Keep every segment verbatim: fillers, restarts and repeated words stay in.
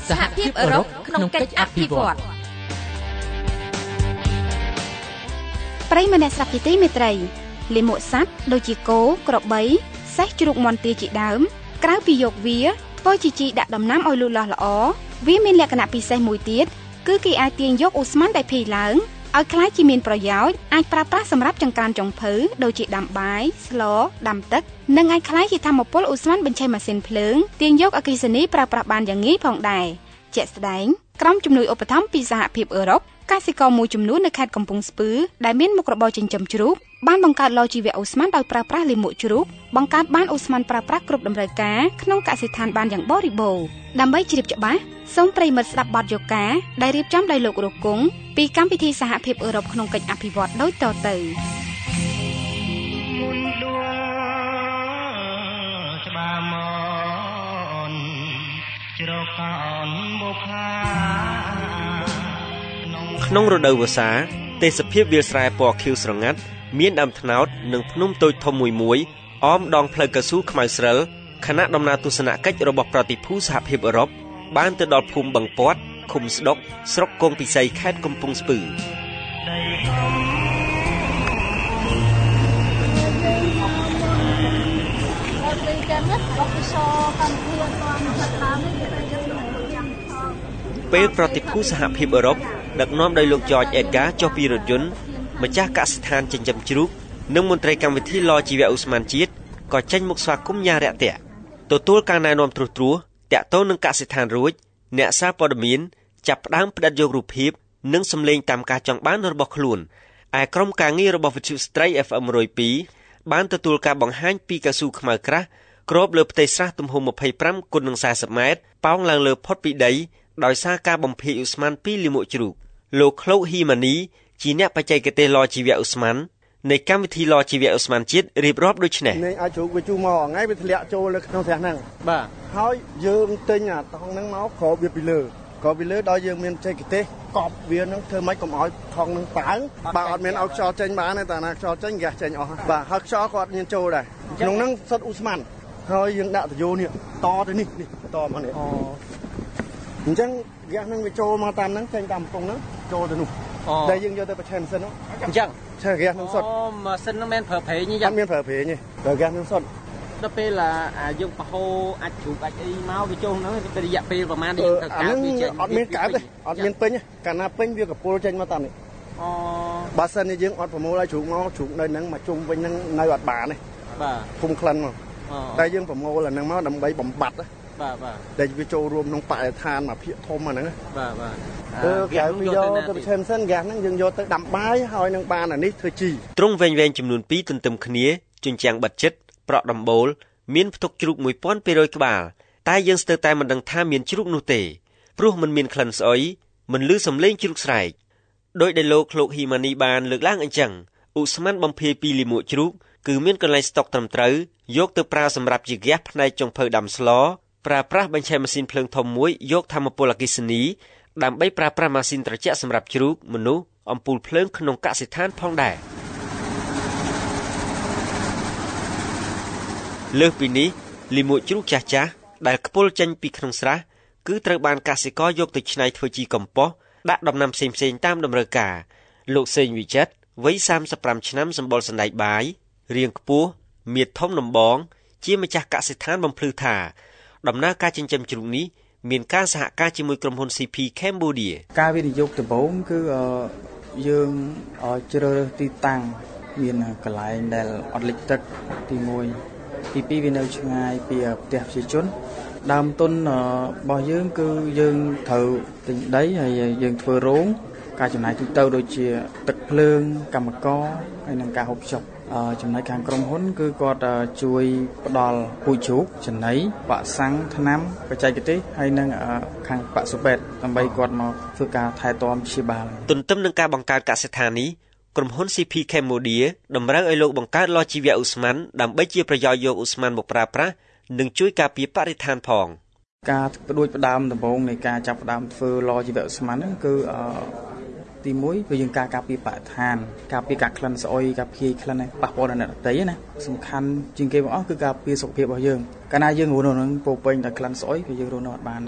សហភាពអឺរ៉ុបក្នុងកិច្ចអភិវឌ្ឍប្រិយមិត្តអ្នកស្ដាប់ជាទីមេត្រីលាមកសត្វដូចជាគោក្របីសេះជ្រូកមាន់ទាជាដើមក្រៅពីយកវាធ្វើជាជីដាក់ដំណាំឲ្យលូតលាស់ល្អវាមានលក្ខណៈពិសេសមួយទៀតគឺគេអាចទាញយកអូស្មန်ដែលភ័យឡើងឲ្យក្លាយជាមានប្រយោជន៍អាចប្រើប្រាស់សម្រាប់ចង្ក្រានចុងភៅដូចជាដាំបាយស្លដាំទឹកនិងអាចក្លាយជាថាមពលអូស្មန်បញ្ចេញម៉ាស៊ីនភ្លើងទាញយកអគ្គិសនីប្រើប្រាស់បានយ៉ាងងាយផងដែរជាក់ស្ដែងក្រុមជំនួយឧបត្ថម្ភពីសហភាពអឺរ៉ុបកសិករមួយចំនួននៅខេត្តកំពង់ស្ពឺដែលមានមុខរបរចិញ្ចឹមជ្រូកបានបង្កើតឡូជីវៈអូស្មန်ដោយប្រើប្រាស់លាមកជ្រូកបង្កើតបានអូស្មန်ប្រើប្រាស់គ្រប់តម្រូវការក្នុងកសិដ្ឋានបានយ៉ាងបរិបូរណ៍ដើម្បីជ្រាបច្បាស់សូមប្រិយមិត្តស្ដាប់បទយកាដែលរៀបចំដោយលោករគង់ពីកម្មវិធីសហភាពអឺរ៉ុបក្នុងកិច្ចអភិវឌ្ឍដូចតទៅមុនដួលច្បាមនជ្រកោនបុខា ក្នុងរដូវវស្សាទេសភាពវាលស្រែពណ៌ខៀវស្រងាត់មានដើមត្នោតនិងភ្នំតូចធំមួយមួយអមដងផ្លូវកស៊ូខ្មៅស្រិលខណៈដំណើរទស្សនកិច្ចរបស់ប្រតិភូសហភាពអឺរ៉ុបបានទៅដល់ភូមិបឹងពាត់ឃុំស្ដុកស្រុកគងពិសីខេត្តកំពង់ស្ពឺពេលប្រតិភូសហភាពអឺរ៉ុបដឹកនាំដោយលោក George Edgar ចុះពីរថយន្តម្ចាស់កសិដ្ឋានចិញ្ចឹមជ្រូកនិងមន្ត្រីកម្មវិធីឡជីវៈអូស្មန်ជាតិក៏ចេញមុខស្វាគមន៍យ៉ាងរាក់ទាក់ទទួលការណែនាំត្រួសត្រាសតាក់ទងនឹងកសិដ្ឋានរួចអ្នកសារព័ត៌មានចាប់ផ្ដើមផ្ដិតយករូបភាពនិងសម្លេងតាមការចង់បានរបស់ខ្លួនឯក្រុមការងាររបស់វិទ្យុស្ត្រី เอฟ เอ็ม หนึ่งศูนย์สองបានទទួលការបង្ហាញពីកស៊ូខ្មៅក្រាស់គ្របលើផ្ទៃស្រះទំហំยี่สิบห้าគុណនឹងสี่สิบម៉ែត្រប៉ោងឡើងលើផុតពីដីដោយសារការបំភាយអូស្មန်ពីលាមកជ្រូកលោកឃ្លោកហ៊ីម៉ានីជាអ្នកបច្ចេកទេសឡជីវៈអូស្មန်នៃកម្មវិធីឡជីវៈអូស្មန်ជាតិរៀបរាប់ដូចនេះនេះអាចជ្រូកវាជូរមកថ្ងៃវាធ្លាក់ចូលលើក្នុងស្រះហ្នឹងបាទហើយយើងទិញអាថងហ្នឹងមកគ្របវាពីលើគ្របពីលើដល់យើងមានបច្ចេកទេសកប់វាហ្នឹងធ្វើម៉េចកុំឲ្យថងហ្នឹងប៉ើបើអត់មានឲ្យខ្យល់ចេញបានទេតែណាខ្យល់ចេញហ្គាសចេញអស់បាទហើយខ្យល់ក៏អត់មានចូលដែរក្នុងហ្នឹងសុទ្ធអូស្មန်ហើយយើងដាក់តយោនេះតទៅនេះនេះតមកនេះអូអញ្ចឹងហ្គាសហ្នឹងវាចូលមកតាមហ្នឹងចេញតាមកំពង់ហ្នឹងចូលទៅនោះដែលយើងយកទៅបញ្ឆេម៉ាស៊ីនហ្នឹងអញ្ចឹងឆេហ្គាសហ្នឹងសុទ្ធអូម៉ាស៊ីនហ្នឹងមិនប្រើប្រេងទេអត់មានប្រើប្រេងទេតែហ្គាសហ្នឹងសុទ្ធដល់ពេលអាយើងបហូរអាចជ្រូកអាចអីមកវាចូលហ្នឹងទៅរយៈពេលប្រហែលយើងត្រូវការវាចេញអត់មានកើតទេអត់មានពេញកាលណាពេញវាកពុលចេញមកតាមនេះអូបើសិនជាយើងអត់ប្រមូលឲ្យជ្រូកមកជ្រូកនៅហ្នឹងមកជុំវិញហ្នឹងនៅអត់បានទេបាទភូមិក្លិនមកតែយើងប្រមូលអាហ្នឹងមកដើម្បីបំបត្តិបាទបាទដែលវាចូលរួមក្នុងបរិស្ថានមកភាគធំអាហ្នឹងបាទបាទអឺគេយកទៅប្រឆេមសិនហ្គាសហ្នឹងយើងយកទៅដាំបាយហើយនឹងបានអានេះធ្វើជីទ្រង់វែងវែងចំនួនពីរទន្ទឹមគ្នាជញ្ជាំងបិទជិតប្រក់ដំបូលមានផ្ទុកជ្រូកមួយពាន់ពីររយក្បាលតែយើងស្ទើរតែមិនដឹងថាមានជ្រូកនោះទេព្រោះมันមានក្លិនស្អុយមិនឮសំឡេងជ្រូកស្រែកដោយដែលលោកឃ្លោកហ៊ីម៉ានីបានលើកឡើងអញ្ចឹងឧស្ម័នបំភាយពីលាមកជ្រូកគឺមានកន្លែងស្តុកត្រឹមត្រូវយកទៅប្រើសម្រាប់ជាហ្គាសផ្នែកចុងភៅដាំស្លប្រើប្រាស់បញ្ឆេម៉ាស៊ីនភ្លើងធំមួយយកថាមពលអគ្គិសនីដើម្បីប្រើប្រាស់ម៉ាស៊ីនត្រជាក់សម្រាប់ជ្រូកមនុស្សអំពូលភ្លើងក្នុងកសិដ្ឋានផងដែរលើសពីនេះលាមកជ្រូកចាស់ចាស់ដែលខ្ពុលចេញពីក្នុងស្រះគឺត្រូវបានកសិករយកទៅច្នៃធ្វើជីកំប៉ុស្តដាក់ដំណាំផ្សេងៗតាមតម្រូវការលោកសេងវិចិត្រវ័យសាមសិបប្រាំឆ្នាំសម្បុរសណ្ដែកបាយរាងខ្ពស់មៀតធំដំបងជាម្ចាស់កសិដ្ឋានបំភ្លឺថាដំណើរការចិញ្ចឹមជ្រូកនេះមានការសហការជាមួយក្រុមហ៊ុន ซี พี Cambodia ការវិនិយោគដំបូងគឺយើងជ្រើសរើសទីតាំងមានកន្លែងដែលអត់លិចទឹកទីមួយទីពីរវានៅឆ្ងាយពីផ្ទះប្រជាជនដើមទុនរបស់យើងគឺយើងត្រូវទិញដីហើយយើងធ្វើរោងការចំណាយទូទៅដូចជាទឹកភ្លើងកម្មករហើយនិងការហូបចុកចំណែកខាងក្រុមហ៊ុនគឺគាត់ជួយផ្ដល់ពូជជ្រូកចំណីវ៉ាក់សាំងថ្នាំបច្ចេកទេសហើយនិងខាងបសុពេទ្យដើម្បីគាត់មកធ្វើការថែទាំព្យាបាលទន្ទឹមនឹងការបង្កើតកសិដ្ឋាននេះក្រុមហ៊ុន ซี พี Cambodia តម្រូវឲ្យលោកបង្កើតឡជីវៈអូស្មန်ដើម្បីជាប្រយោជន៍យកអូស្មန်មកប្រើប្រាស់និងជួយការពារបរិស្ថានផងការផ្ដួចផ្ដើមដំបូងនៃការចាប់ផ្ដើមធ្វើឡជីវៈអូស្មန်ហ្នឹងគឺទីមួយគឺយើងការការពារបរិស្ថានការពារការក្លិនស្អុយការពារក្លិនប៉ះពាល់ដល់អ្នកដទៃណាសំខាន់ជាងគេបងអស់គឺការពារសុខភាពរបស់យើងកាលណាយើងរស់នៅនឹងពោពេញដោយក្លិនស្អុយគឺយើងរស់នៅអត់បានដែរ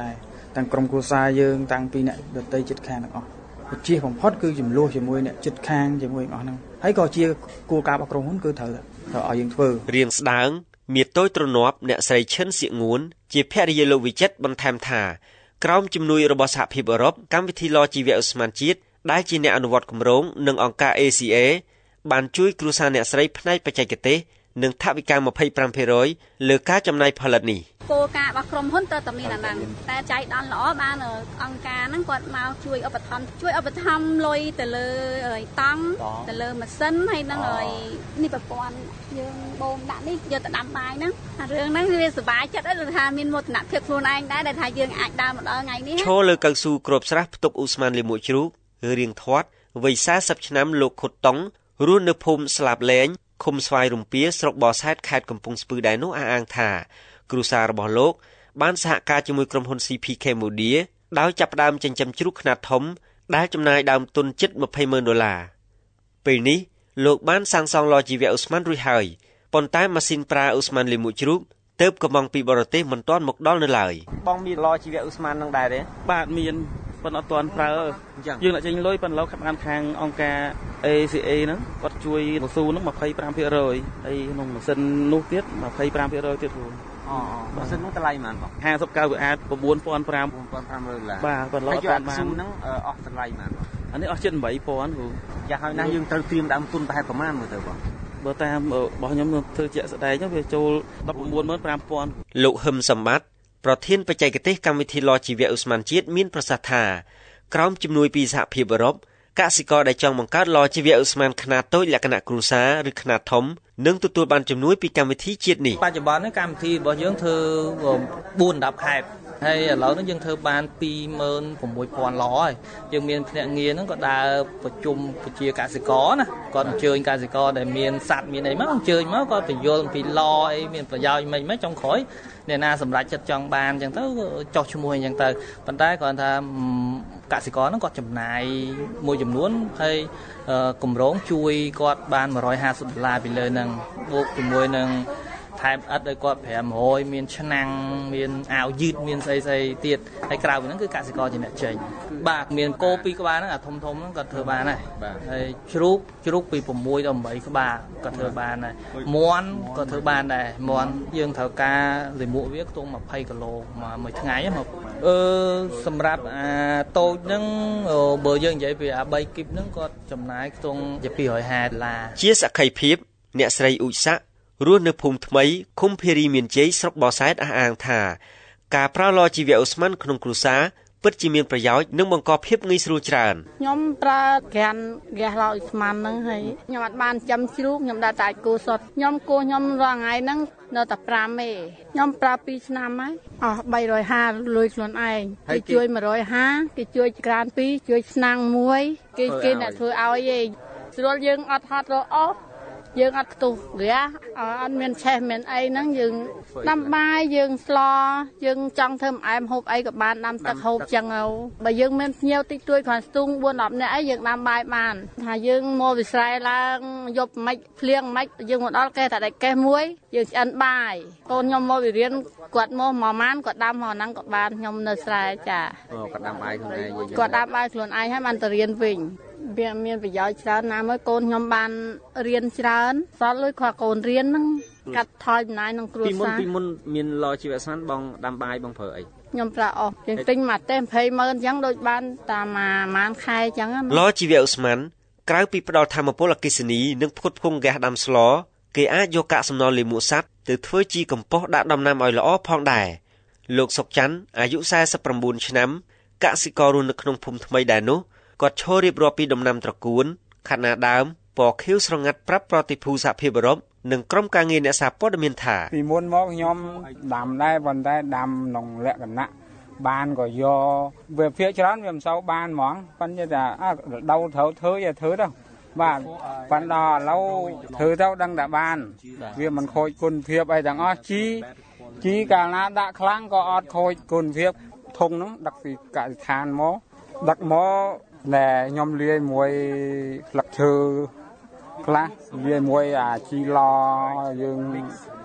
ទាំងក្រុមគ្រួសារយើងតាំងពីអ្នកដទៃចិត្តខាងទាំងអស់ជាបំផុតគឺចំនួនជាមួយអ្នកចិត្តខាងជាមួយអស់ហ្នឹងហើយក៏ជាគោលការណ៍របស់ក្រុមហ៊ុនគឺត្រូវត្រូវឲ្យយើងធ្វើរៀងស្ដើងមានតូចទ្រនាប់អ្នកស្រីឈិនសៀកងួនជាភរិយាលោកវិចិត្របន្ថែមថាក្រោមជំនួយរបស់សហភាពអឺរ៉ុបកម្មវិធីឡជីវៈឧស្ម័នជាតិដែលជាអ្នកអនុវត្តគម្រោងនិងអង្គការ A C A បានជួយគ្រួសារអ្នកស្រីផ្នែកបច្ចេកទេសនិងថវិកា 25% លើការចំណាយផលិតនេះគោលការណ៍របស់ក្រុមហ៊ុនត្រូវតែមានអាហ្នឹងតែចៃដន្យល្អបានអង្គការហ្នឹងគាត់មកជួយឧបត្ថម្ភជួយឧបត្ថម្ភលុយទៅលើតង់ទៅលើម៉ាស៊ីនហើយនឹងនេះប្រព័ន្ធយើងបូមដាក់នេះយកទៅដាំបាយហ្នឹងអារឿងហ្នឹងវាសុបាយចិត្តហើយថាមានមោទនភាពខ្លួនឯងដែរដែលថាយើងអាចដើរមកដល់ថ្ងៃនេះឈរលើកៅស៊ូគ្របស្រះផ្ទុកអ៊ូស្មានលីមួកជ្រូករៀងធាត់វ័យសាសិបឆ្នាំលោកខុតតុងរស់នៅភូមិស្លាបលែងឃុំស្វាយរំពៀស្រុកបរសែតខេត្តកំពង់ស្ពឺដែរនោះអះអាងថាគ្រួសាររបស់លោកបានសហការជាមួយក្រុមហ៊ុន C P Cambodia ដោយចាប់ផ្ដើមចិញ្ចឹមជ្រូកខ្នាតធំដែលចំណាយដើមទុនជិត ยี่สิบหมื่น ដុល្លារពេលនេះលោកបានសាងសង់ឡជីវៈអ៊ូស្មានរួចហើយប៉ុន្តែម៉ាស៊ីនប្រើអ៊ូស្មានលីមួកជ្រូកទើបកំងពីបរទេសមិនទាន់មកដល់នៅឡើយបងមានឡជីវៈអ៊ូស្មាននឹងដែរទេបាទមានប៉ុន្តែអត់ទាន់ប្រើយើងអ្នកចេញលុយប៉ុន្តែលោកខាងខាងអង្គការ A C A ហ្នឹងគាត់ជួយកស៊ូហ្នឹង ยี่สิบห้า%ហើយក្នុងម៉ាស៊ីននោះទៀត ยี่สิบห้า%ទៀតគ្រូអូម៉ាស៊ីននោះតម្លៃប៉ុន្មានបងห้าสิบเก้า វាអាច chín nghìnห้าร้อย chín nghìnห้าร้อย ដុល្លារបាទប៉ុន្តែលោកអត់បានស៊ូហ្នឹងអស់តម្លៃប៉ុន្មានអានេះអស់ជិត eight thousand គ្រូយ៉ាងហើយណាស់យើងត្រូវត្រៀមដើមទុនប្រហែលប្រមាណមើលទៅបងបើតាមរបស់ខ្ញុំធ្វើជាក់ស្ដែងវាចូល 십구ម៉ឺន ห้าพันលោកហឹមសម្បត្តិប្រធានបច្ចេកទេសកម្មវិធីឡជីវៈអ៊ូស្មានជាតិមានប្រសាសន៍ថាក្រោមជំនួយពីសហភាពអឺរ៉ុបកសិករដែលចង់បង្កើតឡជីវៈអ៊ូស្មានខ្នាតតូចលក្ខណៈគ្រួសារឬខ្នាតធំនឹងទទួលបានជំនួយពីកម្មវិធីជាតិនេះបច្ចុប្បន្ននេះកម្មវិធីរបស់យើងធ្វើfourដល់ខេត្តហើយឥឡូវនេះយើងធ្វើបាន twoម៉ឺនหกพัน ឡហើយយើងមានភ្នាក់ងារហ្នឹងក៏ដើរប្រជុំប្រជាកសិករណាគាត់អញ្ជើញកសិករដែលមានសัตว์មានអីមកអញ្ជើញមកគាត់បញ្យល់ពីឡអីមានប្រយោជន៍មិនមិនចុងក្រោយអ្នកណាសម្រេចចិត្តចង់បានអញ្ចឹងទៅចោះឈ្មោះអញ្ចឹងទៅប៉ុន្តែគាត់ថាកសិករហ្នឹងគាត់ចំណាយមួយចំនួនហើយគម្រោងជួយគាត់បានone hundred fifty ដុល្លារពីលើហ្នឹងបូកជាមួយនឹងថែមអិតឲ្យគាត់five hundredមានឆ្នាំងមានអាវយឺតមានស្អីស្អីទៀតហើយក្រៅពីហ្នឹងគឺកសិករជាអ្នកចេញបាទមានគោពីរក្បាលហ្នឹងអាធំធំហ្នឹងគាត់ធ្វើបានដែរហើយជ្រូកជ្រូកពីsixដល់eightក្បាលគាត់ធ្វើបានដែរមាន់គាត់ធ្វើបានដែរមាន់យើងត្រូវការលាមកវាខ្ទង់twentyគីឡូមួយថ្ងៃមកអឺសម្រាប់អាតូចហ្នឹងបើយើងនិយាយពីអាthreeគីបហ្នឹងគាត់ចំណាយខ្ទង់ជាtwo hundred fiftyដុល្លារជាសក្ខីភាពអ្នកស្រីអ៊ូចសាក់រស់នៅភូមិថ្មីឃុំភារីមានជ័យស្រុកបរសែតអះអាងថាការប្រើឡជីវៈអ៊ូស្មានក្នុងគ្រួសារពិតជាមានប្រយោជន៍និងបង្កភាពងាយស្រួលច្រើនខ្ញុំប្រើក្រានហ្គាសឡអ៊ូស្មានហ្នឹងហើយខ្ញុំអត់បានចាំជ្រូកខ្ញុំដាក់តែគោសុទ្ធខ្ញុំគោខ្ញុំរាល់ថ្ងៃហ្នឹងនៅតែfiveទេខ្ញុំប្រើtwoឆ្នាំហើយអស់three hundred fiftyលុយខ្លួនឯងគេជួយone hundred fiftyគេជួយក្រានtwoជួយឆ្នាំងoneគេគេអ្នកធ្វើឲ្យឯងស្រួលយើងអត់ហត់រអស់យើងអត់ខ្ទុះហ្គាអត់មានឆេះមានអីហ្នឹងយើងដាំបាយយើងស្លយើងចង់ធ្វើម្អែមហូបអីក៏បានដាំទឹកហូបចឹងទៅបើយើងមានភ្ញៀវតិចតួចគ្រាន់ស្ទូងfour tenនាក់អីយើងដាំបាយបានថាយើងមកវិស្រែឡើងយប់មិនភ្លៀងមិនយើងមកដល់គេតែដាច់កេះមួយយើងឆ្អិនបាយកូនខ្ញុំមកវិរៀនគាត់មកមួយម៉ានគាត់ដាំមកហ្នឹងក៏បានខ្ញុំនៅស្រែចាគាត់ដាំបាយខ្លួនឯងគាត់ដាំបាយខ្លួនឯងហើយបានទៅរៀនវិញវាមានប្រយោជន៍ច្រើនណាស់មើលកូនខ្ញុំបានរៀនច្រើនសល់លុយគាត់កូនរៀនហ្នឹងកាត់ថយចំណាយក្នុងគ្រួសារពីមុនពីមុនមានឡជីវៈស្មានបងដាំបាយបងប្រើអីខ្ញុំប្រើអស់ជាងទិញមកទេtwentyម៉ឺនអញ្ចឹងដូចបានតាមប្រហែលខែអញ្ចឹងឡជីវៈស្មានក្រៅពីផ្ដល់ធម្មពលអគ្គិសនីនិងផ្គត់ផ្គង់ហ្គាសដាំស្លគេអាចយកកាកសំណល់លាមកសត្វទៅធ្វើជីកំប៉ុស្តដាក់ដំណាំឲ្យល្អផងដែរលោកសុកច័ន្ទអាយុforty-nineឆ្នាំកសិកររស់នៅក្នុងភូមិថ្មីដែរនោះគាត់ឈររៀបរាប់ពីដំណាំត្រកួនខណៈដើមពណ៌ខៀវស្រងាត់ប្រាប់ប្រតិភូសហភាពអឺរ៉ុបនិងក្រុមការងារអ្នកសារព័ត៌មានថាពីមុនមកខ្ញុំដាំដែរប៉ុន្តែដាំក្នុងលក្ខណៈបានក៏យកវាភាគច្រើនវាមិនសូវបានហ្មងប៉ុន្តែថាអើដៅត្រូវធ្វើឲ្យធ្វើទៅបាទប៉ុន្តែឥឡូវធ្វើទៅដឹងតែបានវាមិនខូចគុណភាពអីទាំងអស់ជីជីកាលណាដាក់ខ្លាំងក៏អត់ខូចគុណភាពធុងហ្នឹងដឹកពីកសិដ្ឋានមកដឹកមកណែខ្ញុំលាយមួយស្លឹកឈើខ្លះលាយមួយអាជីឡយើង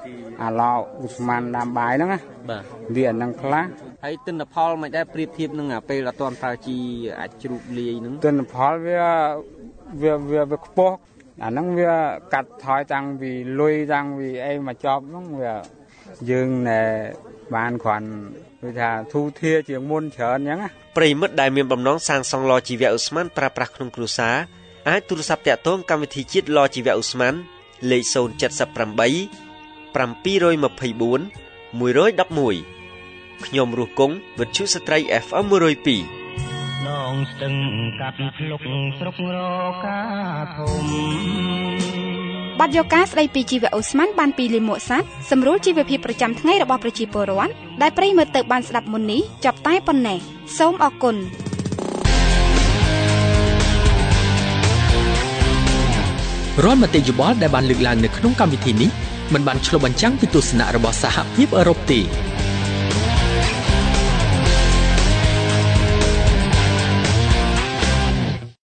អាឡោឧស្មានដាំបាយហ្នឹងណាបាទវាហ្នឹងខ្លះហើយទិន្នផលមិនដែរប្រៀបធៀបនឹងពេលអត់ទាន់ប្រើជីអាចជ្រូកលាយហ្នឹងទិន្នផលវាវាវាវាខ្ពស់អាហ្នឹងវាកាត់ថយតាំងពីលុយតាំងពីអីមកចប់ហ្នឹងវាយើងណែបានគ្រាន់គឺថាធូធាជាងមុនច្រើនអញ្ចឹងណាប្រិមិត្តដែលមានបំណងសាងសង់ឡជីវៈឧស្ម័នប្រើប្រាស់ក្នុងគ្រួសារអាចទូរស័ព្ទតាក់ទងកម្មវិធីជាតិឡជីវៈឧស្ម័នលេខศูนย์ เจ็ด แปด bảy เจ็ด two 2 4 1 1 1ខ្ញុំរស់គង់វិទ្យុស្ត្រី เอฟ เอ็ม หนึ่งศูนย์สองដងស្ទឹងកាត់ភ្លុកស្រុករកាធំបាត់យកការស្ដីពីជីវៈអូស្មန်បានពីលីមួកសាត់សម្រួលជីវភាពប្រចាំថ្ងៃរបស់ប្រជាពលរដ្ឋដែលប្រិយមិត្តទៅបានស្ដាប់មុននេះចប់តែប៉ុណ្ណេះសូមអរគុណរាល់មតិយោបល់ដែលបានលើកឡើងនៅក្នុងកម្មវិធីនេះមិនបានឆ្លុះបញ្ចាំងពីទស្សនៈរបស់សហភាពអឺរ៉ុបទេ